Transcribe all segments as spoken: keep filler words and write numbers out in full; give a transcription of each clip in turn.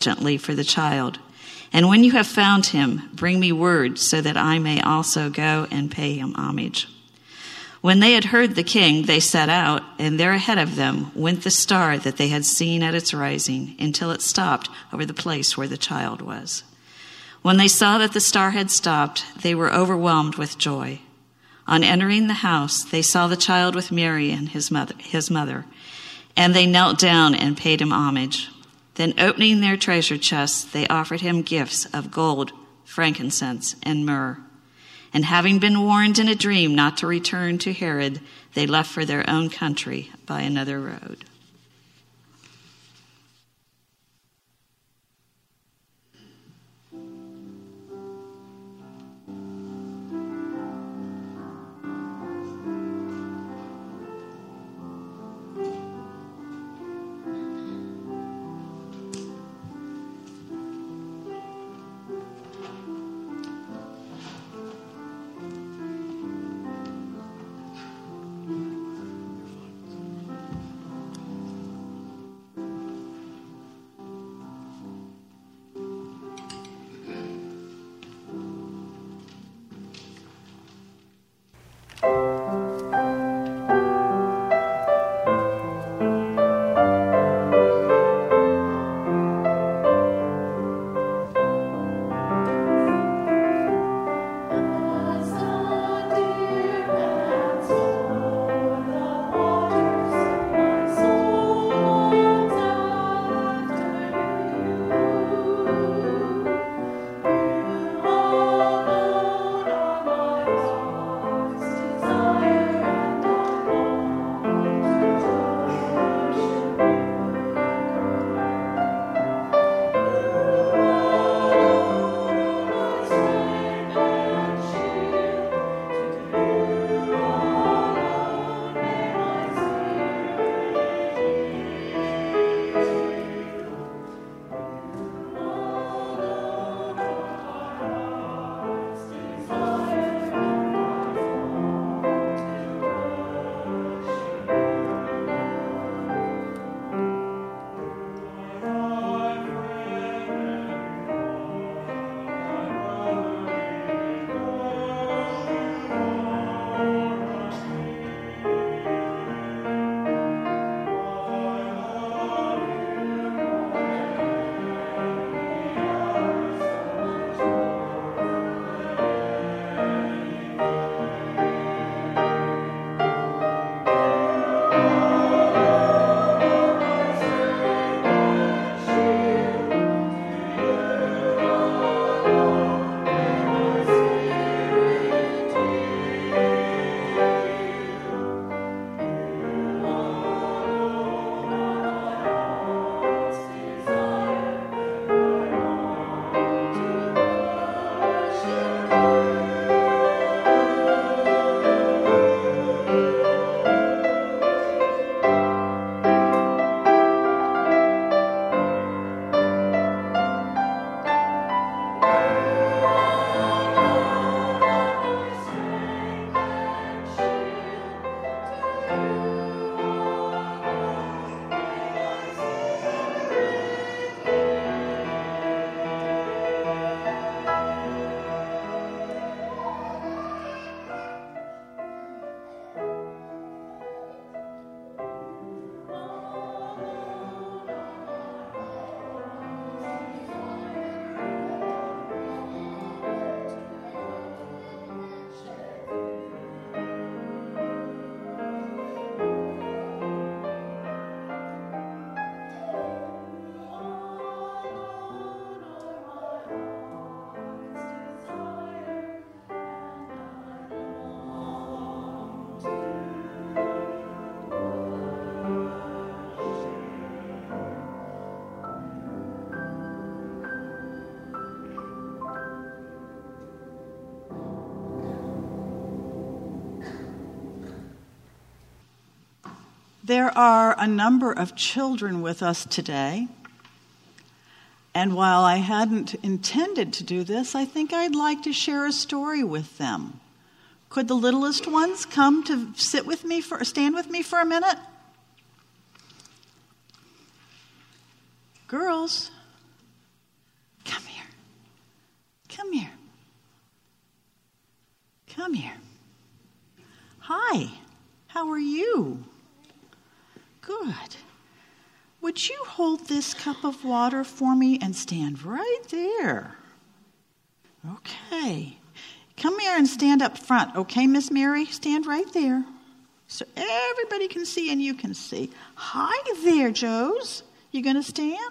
diligently for the child. And when you have found him, bring me word so that I may also go and pay him homage." When they had heard the king, they set out, and there ahead of them went the star that they had seen at its rising, until it stopped over the place where the child was. When they saw that the star had stopped, they were overwhelmed with joy. On entering the house, they saw the child with Mary and his mother, his mother, and they knelt down and paid him homage. Then opening their treasure chests, they offered him gifts of gold, frankincense, and myrrh. And having been warned in a dream not to return to Herod, they left for their own country by another road. There are a number of children with us today, and while I hadn't intended to do this, I think I'd like to share a story with them. Could the littlest ones come to sit with me for, stand with me for a minute? Girls, Come here. Hi. How are you? Good. Would you hold this cup of water for me and stand right there? Okay. Come here and stand up front. Okay, Miss Mary? Stand right there so everybody can see and you can see. Hi there, Joes. You going to stand?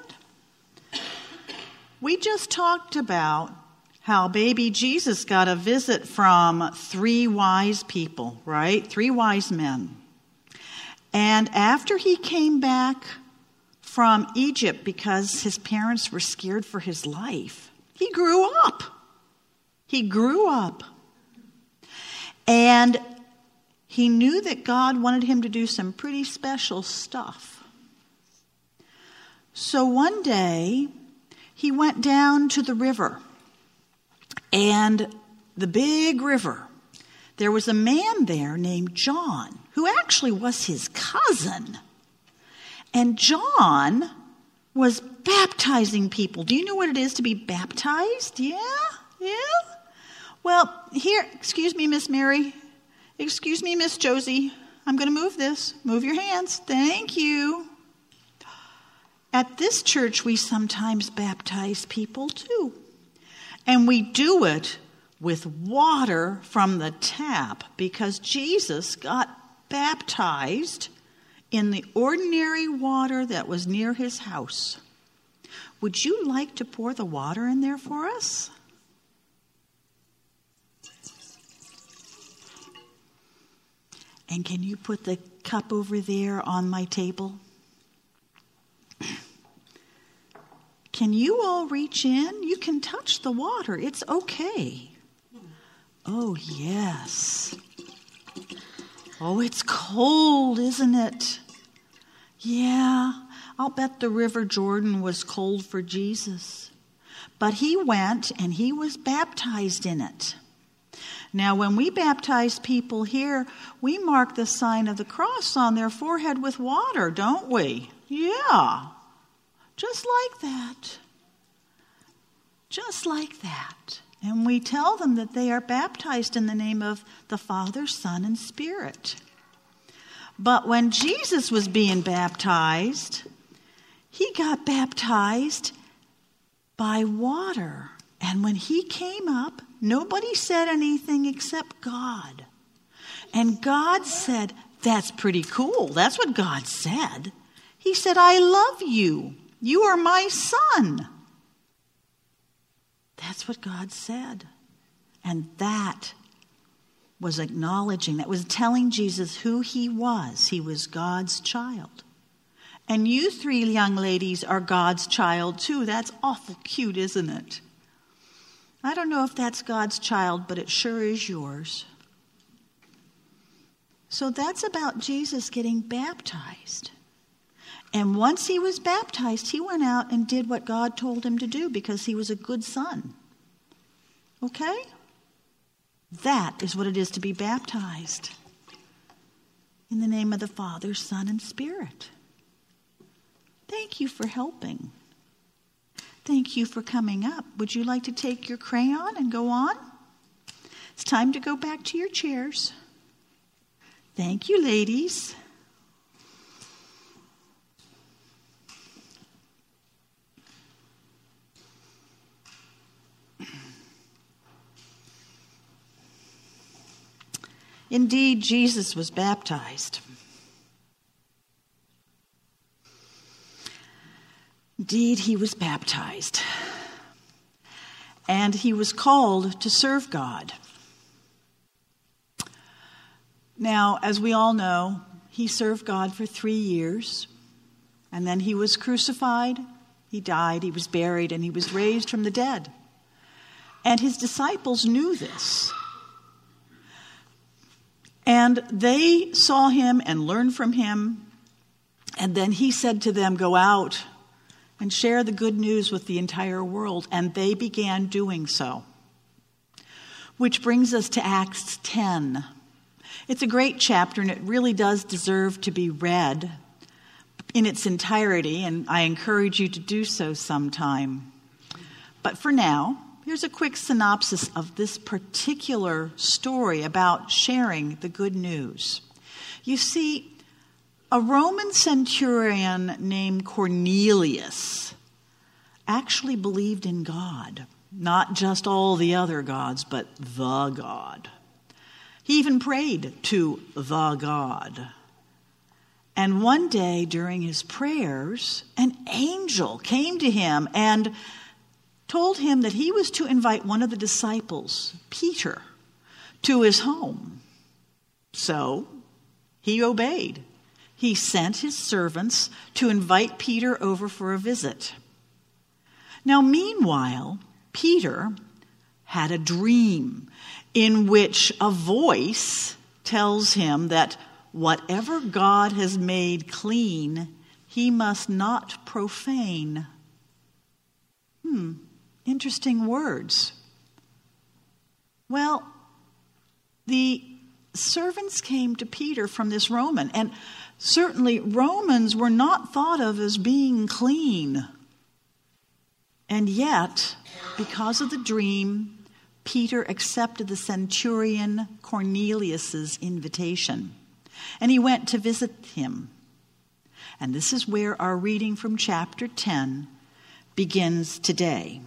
We just talked about how baby Jesus got a visit from three wise people, right? Three wise men. And after he came back from Egypt because his parents were scared for his life, he grew up. He grew up. And he knew that God wanted him to do some pretty special stuff. So one day, he went down to the river. And the big river, there was a man there named John, who actually was his cousin. And John was baptizing people. Do you know what it is to be baptized? Yeah? Yeah? Well, here, excuse me, Miss Mary. Excuse me, Miss Josie. I'm going to move this. Move your hands. Thank you. At this church, we sometimes baptize people too. And we do it with water from the tap because Jesus got baptized in the ordinary water that was near his house. Would you like to pour the water in there for us? And can you put the cup over there on my table? Can you all reach in? You can touch the water. It's okay. Oh, yes. Oh, it's cold, isn't it? Yeah, I'll bet the River Jordan was cold for Jesus. But he went and he was baptized in it. Now, when we baptize people here, we mark the sign of the cross on their forehead with water, don't we? Yeah. Just like that. Just like that. And we tell them that they are baptized in the name of the Father, Son, and Spirit. But when Jesus was being baptized, he got baptized by water. And when he came up, nobody said anything except God. And God said, that's pretty cool. That's what God said. He said, I love you. You are my son. That's what God said. And that was acknowledging, that was telling Jesus who he was. He was God's child. And you three young ladies are God's child too. That's awful cute, isn't it? I don't know if that's God's child, but it sure is yours. So that's about Jesus getting baptized. And once he was baptized, he went out and did what God told him to do because he was a good son. Okay? That is what it is to be baptized. In the name of the Father, Son, and Spirit. Thank you for helping. Thank you for coming up. Would you like to take your crayon and go on? It's time to go back to your chairs. Thank you, ladies. Indeed, Jesus was baptized. Indeed, he was baptized. And he was called to serve God. Now, as we all know, he served God for three years. And then he was crucified, he died, he was buried, and he was raised from the dead. And his disciples knew this. And they saw him and learned from him. And then he said to them, go out and share the good news with the entire world. And they began doing so. Which brings us to Acts ten. It's a great chapter, and it really does deserve to be read in its entirety, and I encourage you to do so sometime. But for now, here's a quick synopsis of this particular story about sharing the good news. You see, a Roman centurion named Cornelius actually believed in God, not just all the other gods, but the God. He even prayed to the God. And one day during his prayers, an angel came to him and told him that he was to invite one of the disciples, Peter, to his home. So he obeyed. He sent his servants to invite Peter over for a visit. Now, meanwhile, Peter had a dream in which a voice tells him that whatever God has made clean, he must not profane. Hmm, interesting words. Well, the servants came to Peter from this Roman, and certainly Romans were not thought of as being clean. And yet, because of the dream, Peter accepted the centurion Cornelius's invitation, and he went to visit him. And this is where our reading from chapter ten begins today.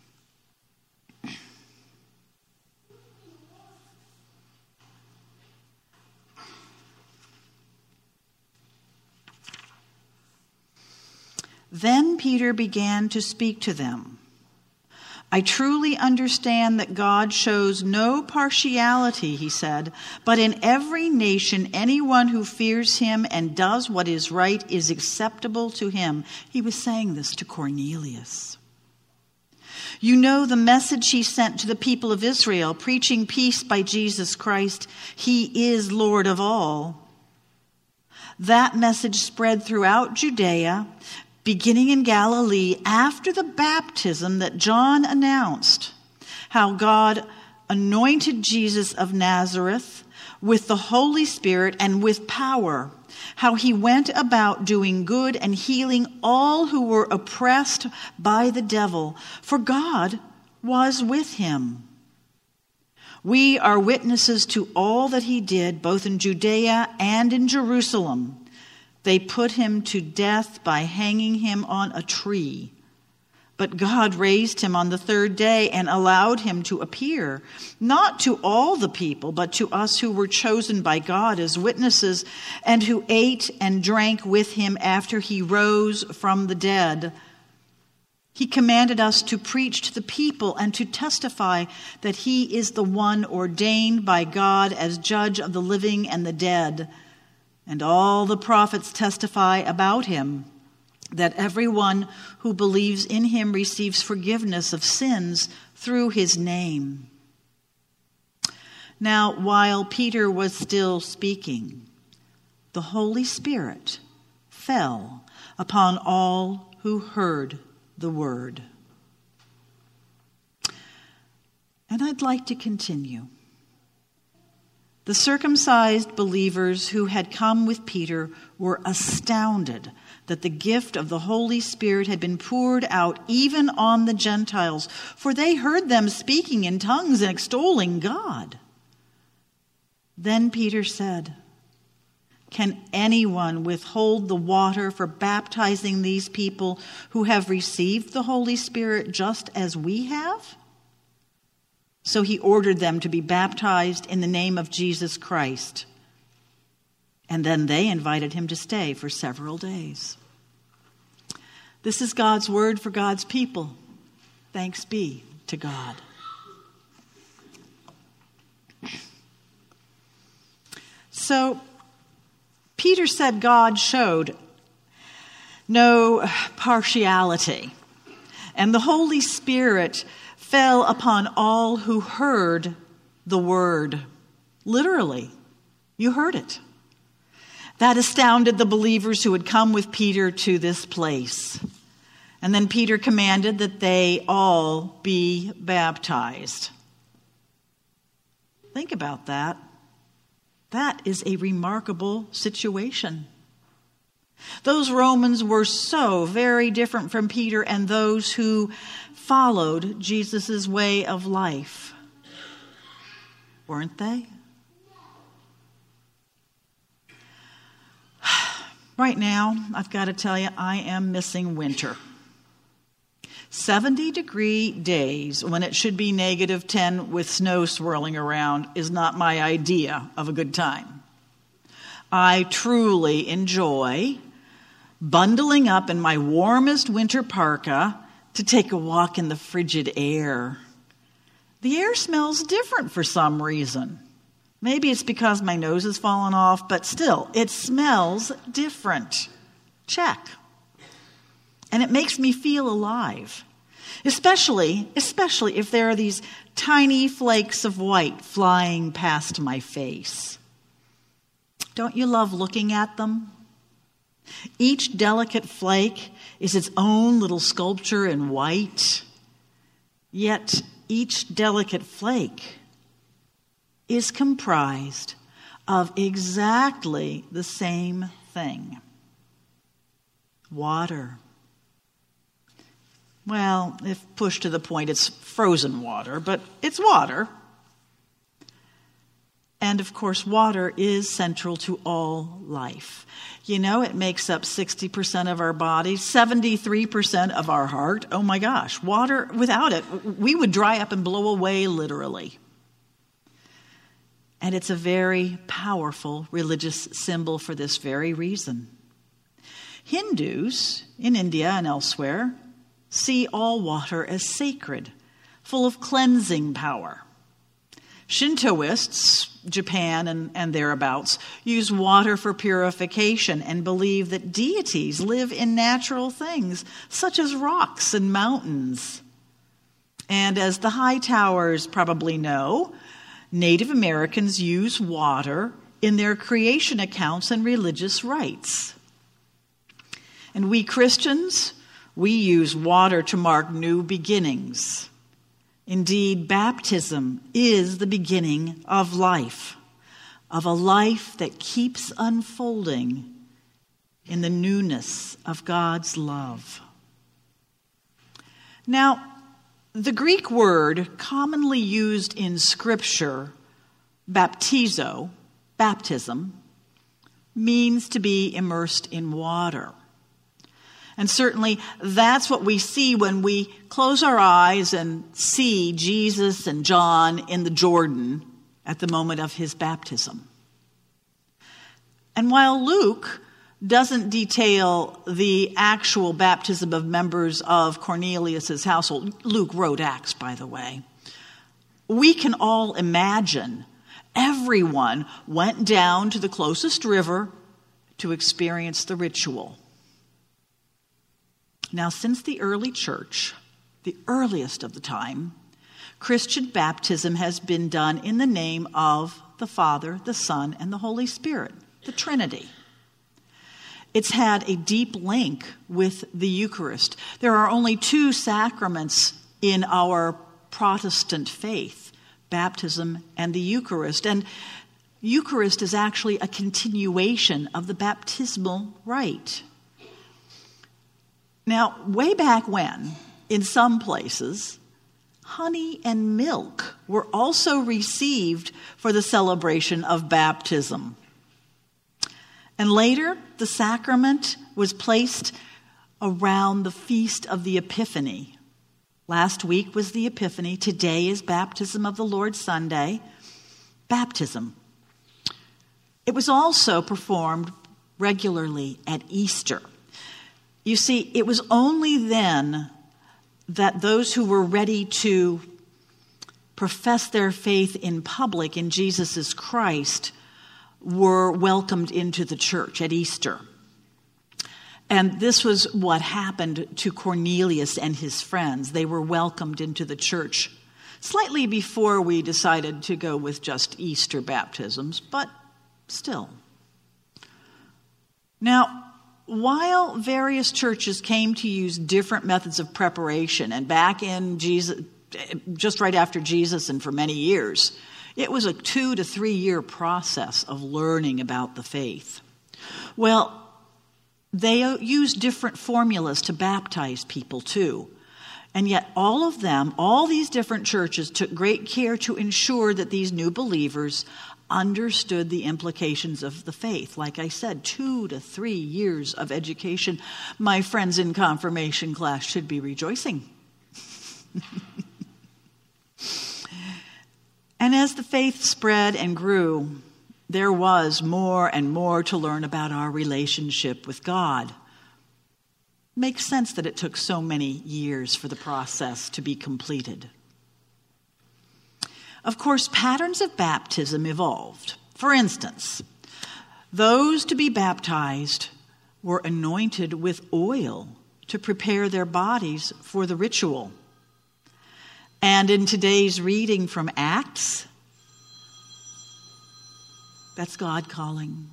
Then Peter began to speak to them. I truly understand that God shows no partiality, he said, but in every nation, anyone who fears him and does what is right is acceptable to him. He was saying this to Cornelius. You know the message he sent to the people of Israel, preaching peace by Jesus Christ. He is Lord of all. That message spread throughout Judea, beginning in Galilee after the baptism that John announced, how God anointed Jesus of Nazareth with the Holy Spirit and with power, how he went about doing good and healing all who were oppressed by the devil, for God was with him. We are witnesses to all that he did, both in Judea and in Jerusalem. They put him to death by hanging him on a tree. But God raised him on the third day and allowed him to appear, not to all the people, but to us who were chosen by God as witnesses and who ate and drank with him after he rose from the dead. He commanded us to preach to the people and to testify that he is the one ordained by God as judge of the living and the dead. And all the prophets testify about him, that everyone who believes in him receives forgiveness of sins through his name. Now, while Peter was still speaking, the Holy Spirit fell upon all who heard the word. And I'd like to continue. The circumcised believers who had come with Peter were astounded that the gift of the Holy Spirit had been poured out even on the Gentiles, for they heard them speaking in tongues and extolling God. Then Peter said, "Can anyone withhold the water for baptizing these people who have received the Holy Spirit just as we have?" So he ordered them to be baptized in the name of Jesus Christ. And then they invited him to stay for several days. This is God's word for God's people. Thanks be to God. So Peter said God showed no partiality, and the Holy Spirit fell upon all who heard the word. Literally, you heard it. That astounded the believers who had come with Peter to this place. And then Peter commanded that they all be baptized. Think about that. That is a remarkable situation. Those Romans were so very different from Peter and those who followed Jesus' way of life. Weren't they? Right now, I've got to tell you, I am missing winter. seventy degree days when it should be negative ten with snow swirling around is not my idea of a good time. I truly enjoy bundling up in my warmest winter parka to take a walk in the frigid air. The air smells different for some reason. Maybe it's because my nose has fallen off, but still, it smells different. Check. And it makes me feel alive. Especially, especially if there are these tiny flakes of white flying past my face. Don't you love looking at them? Each delicate flake is its own little sculpture in white. Yet each delicate flake is comprised of exactly the same thing. Water. Well, if pushed to the point, it's frozen water, but it's water. And of course, water is central to all life. You know, it makes up sixty percent of our body, seventy-three percent of our heart. Oh my gosh, water, without it, we would dry up and blow away literally. And it's a very powerful religious symbol for this very reason. Hindus in India and elsewhere see all water as sacred, full of cleansing power. Shintoists, Japan and, and thereabouts, use water for purification and believe that deities live in natural things, such as rocks and mountains. And as the Hightowers probably know, Native Americans use water in their creation accounts and religious rites. And we Christians, we use water to mark new beginnings. Indeed, baptism is the beginning of life, of a life that keeps unfolding in the newness of God's love. Now, the Greek word commonly used in Scripture, baptizo, baptism, means to be immersed in water. And certainly that's what we see when we close our eyes and see Jesus and John in the Jordan at the moment of his baptism. And while Luke doesn't detail the actual baptism of members of Cornelius' household, Luke wrote Acts, by the way, we can all imagine everyone went down to the closest river to experience the ritual. Now, since the early church, the earliest of the time, Christian baptism has been done in the name of the Father, the Son, and the Holy Spirit, the Trinity. It's had a deep link with the Eucharist. There are only two sacraments in our Protestant faith, baptism and the Eucharist. And Eucharist is actually a continuation of the baptismal rite. Now, way back when, in some places, honey and milk were also received for the celebration of baptism. And later, the sacrament was placed around the Feast of the Epiphany. Last week was the Epiphany. Today is Baptism of the Lord Sunday. Baptism. It was also performed regularly at Easter. You see, it was only then that those who were ready to profess their faith in public in Jesus Christ were welcomed into the church at Easter. And this was what happened to Cornelius and his friends. They were welcomed into the church slightly before we decided to go with just Easter baptisms, but still. Now, while various churches came to use different methods of preparation, and back in Jesus, just right after Jesus and for many years, it was a two to three year process of learning about the faith. Well, they use different formulas to baptize people too. And yet all of them, all these different churches took great care to ensure that these new believers understood the implications of the faith. Like I said, two to three years of education. My friends in confirmation class should be rejoicing. And as the faith spread and grew, there was more and more to learn about our relationship with God. Makes sense that it took so many years for the process to be completed. Of course, patterns of baptism evolved. For instance, those to be baptized were anointed with oil to prepare their bodies for the ritual. And in today's reading from Acts, that's God calling.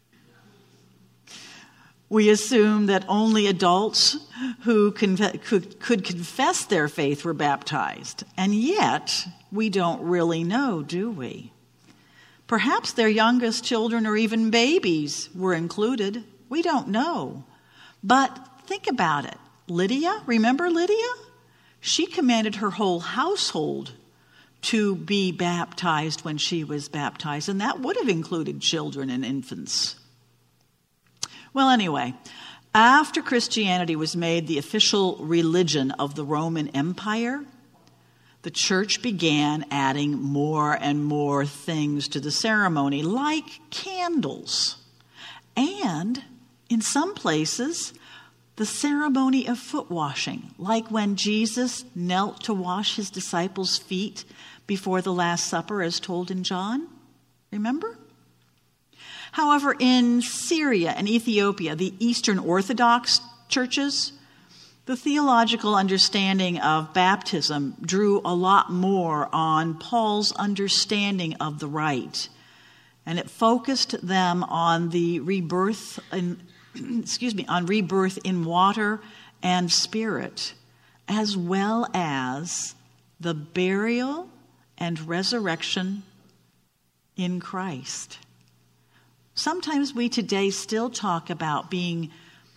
We assume that only adults who conf- could, could confess their faith were baptized. And yet, we don't really know, do we? Perhaps their youngest children or even babies were included. We don't know. But think about it. Lydia, remember Lydia? She commanded her whole household to be baptized when she was baptized, and that would have included children and infants. Well, anyway, after Christianity was made the official religion of the Roman Empire, the church began adding more and more things to the ceremony, like candles. And in some places, the ceremony of foot washing, like when Jesus knelt to wash his disciples' feet before the Last Supper, as told in John. Remember? However, in Syria and Ethiopia, the Eastern Orthodox churches, the theological understanding of baptism drew a lot more on Paul's understanding of the rite, and it focused them on the rebirth, in, excuse me, on rebirth in water and spirit, as well as the burial and resurrection in Christ. Sometimes we today still talk about being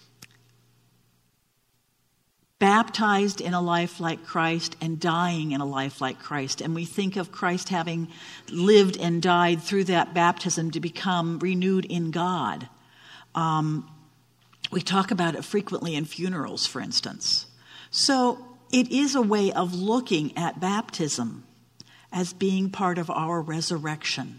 baptized in a life like Christ and dying in a life like Christ. And we think of Christ having lived and died through that baptism to become renewed in God. Um, we talk about it frequently in funerals, for instance. So it is a way of looking at baptism as being part of our resurrection.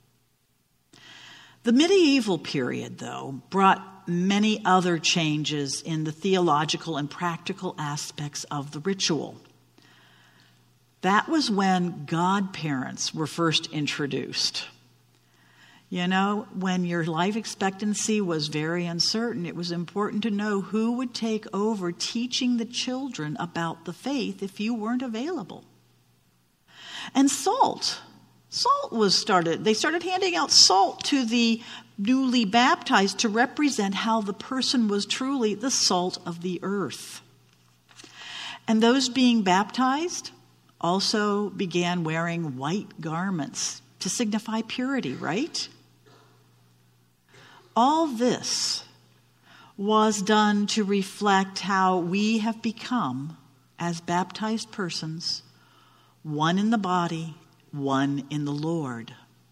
The medieval period, though, brought many other changes in the theological and practical aspects of the ritual. That was when godparents were first introduced. You know, when your life expectancy was very uncertain, it was important to know who would take over teaching the children about the faith if you weren't available. And salt. Salt was started. They started handing out salt to the newly baptized to represent how the person was truly the salt of the earth. And those being baptized also began wearing white garments to signify purity, right? All this was done to reflect how we have become, as baptized persons, one in the body, one in the Lord.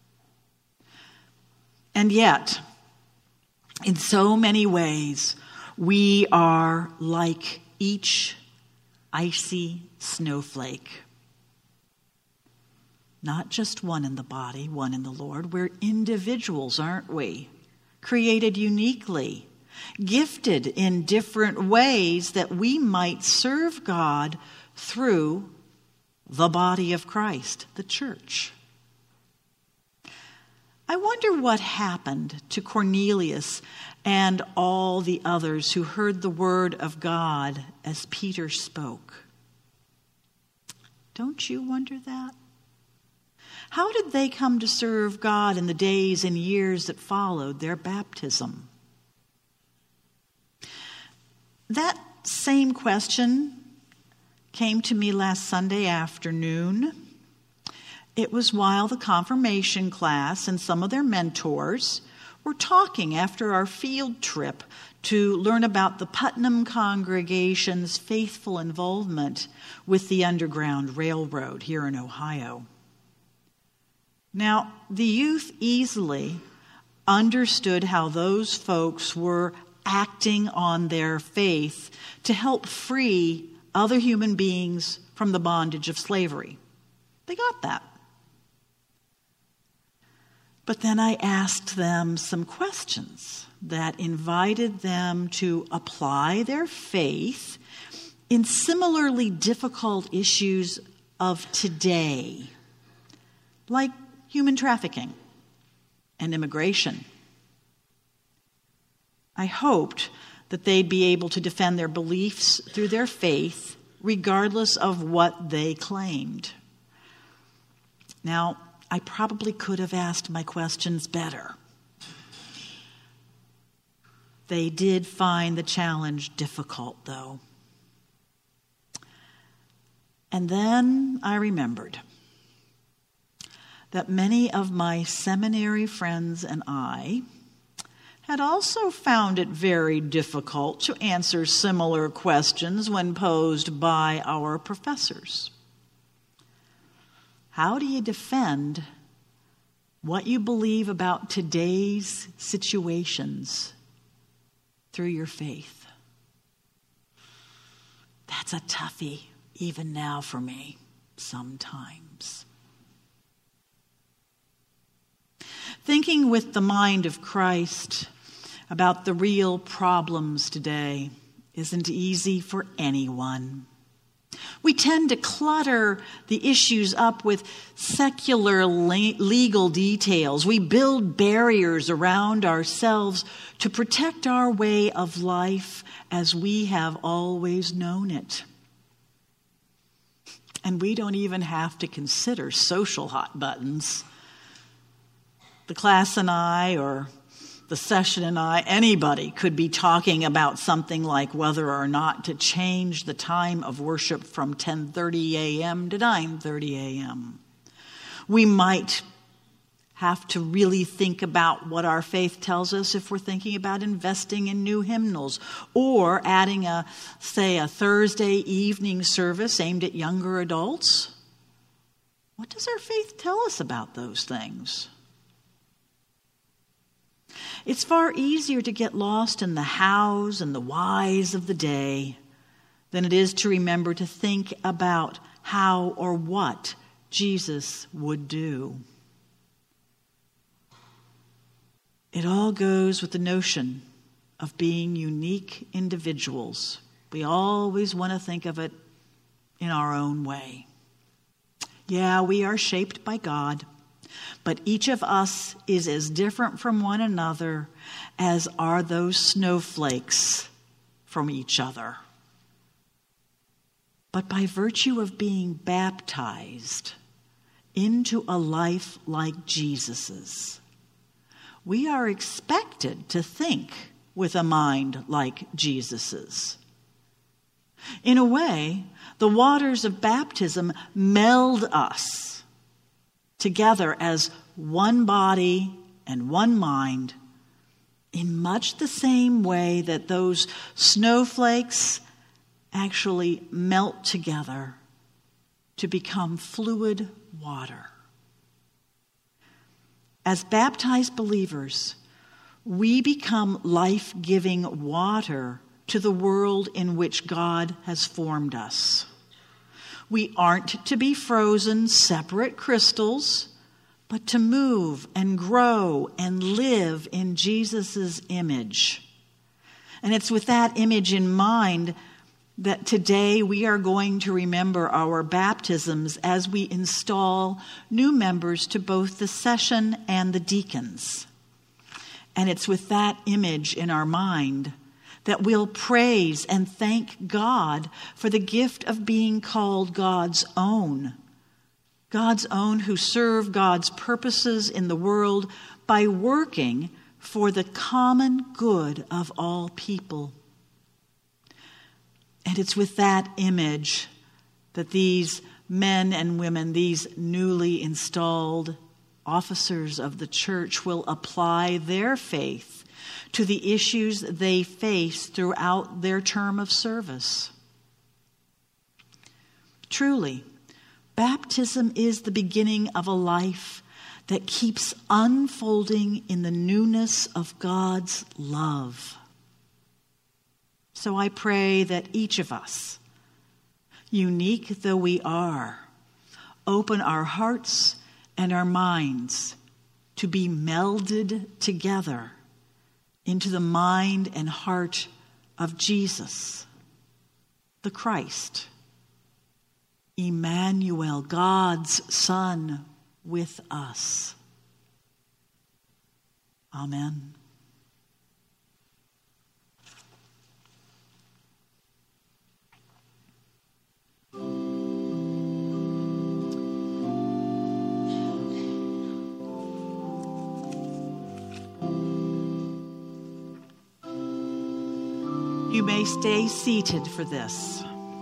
And yet, in so many ways, we are like each icy snowflake. Not just one in the body, one in the Lord. We're individuals, aren't we? Created uniquely, gifted in different ways that we might serve God through the body of Christ, the church. I wonder what happened to Cornelius and all the others who heard the word of God as Peter spoke. Don't you wonder that? How did they come to serve God in the days and years that followed their baptism? That same question came to me last Sunday afternoon. It was while the confirmation class and some of their mentors were talking after our field trip to learn about the Putnam congregation's faithful involvement with the Underground Railroad here in Ohio. Now, the youth easily understood how those folks were acting on their faith to help free other human beings from the bondage of slavery. They got that. But then I asked them some questions that invited them to apply their faith in similarly difficult issues of today, like human trafficking and immigration. I hoped that they'd be able to defend their beliefs through their faith, regardless of what they claimed. Now, I probably could have asked my questions better. They did find the challenge difficult, though. And then I remembered that many of my seminary friends and I had also found it very difficult to answer similar questions when posed by our professors. How do you defend what you believe about today's situations through your faith? That's a toughie, even now for me, sometimes. Thinking with the mind of Christ about the real problems today isn't easy for anyone. We tend to clutter the issues up with secular le- legal details. We build barriers around ourselves to protect our way of life as we have always known it. And we don't even have to consider social hot buttons. The class and I, or the session and I, anybody could be talking about something like whether or not to change the time of worship from ten thirty a.m. to nine thirty a.m. We might have to really think about what our faith tells us if we're thinking about investing in new hymnals or adding a, say, a Thursday evening service aimed at younger adults. What does our faith tell us about those things? It's far easier to get lost in the hows and the whys of the day than it is to remember to think about how or what Jesus would do. It all goes with the notion of being unique individuals. We always want to think of it in our own way. Yeah, we are shaped by God. But each of us is as different from one another as are those snowflakes from each other. But by virtue of being baptized into a life like Jesus's, we are expected to think with a mind like Jesus's. In a way, the waters of baptism meld us together as one body and one mind in much the same way that those snowflakes actually melt together to become fluid water. As baptized believers, we become life-giving water to the world in which God has formed us. We aren't to be frozen, separate crystals, but to move and grow and live in Jesus' image. And it's with that image in mind that today we are going to remember our baptisms as we install new members to both the session and the deacons. And it's with that image in our mind that we'll praise and thank God for the gift of being called God's own. God's own who serve God's purposes in the world by working for the common good of all people. And it's with that image that these men and women, these newly installed officers of the church will apply their faith to the issues they face throughout their term of service. Truly, baptism is the beginning of a life that keeps unfolding in the newness of God's love. So I pray that each of us, unique though we are, open our hearts and our minds to be melded together into the mind and heart of Jesus, the Christ, Emmanuel, God's Son with us. Amen. You may stay seated for this.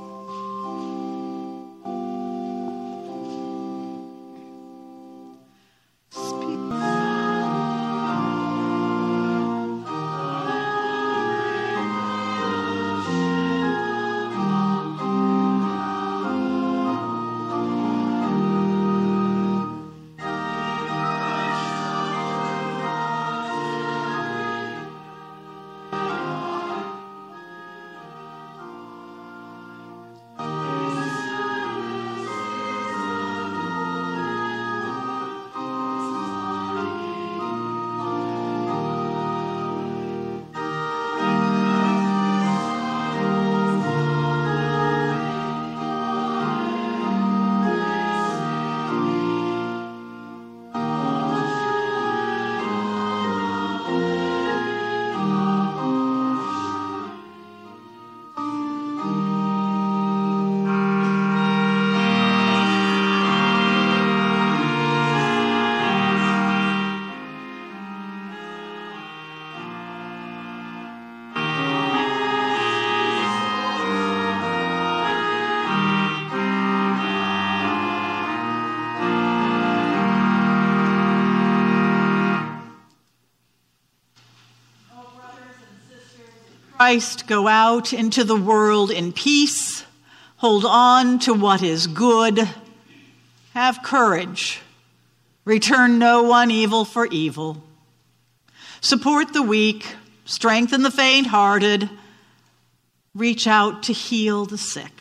Christ, go out into the world in peace. Hold on to what is good. Have courage. Return no one evil for evil. Support the weak. Strengthen the faint-hearted. Reach out to heal the sick.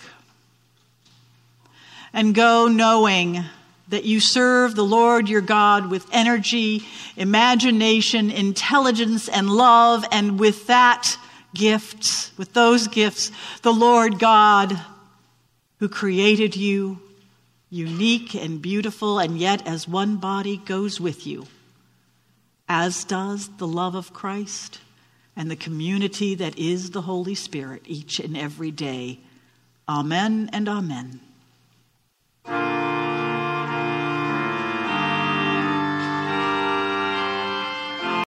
And go knowing that you serve the Lord your God with energy, imagination, intelligence, and love, and with that gifts, with those gifts, the Lord God who created you, unique and beautiful, and yet as one body, goes with you, as does the love of Christ and the community that is the Holy Spirit each and every day. Amen and amen.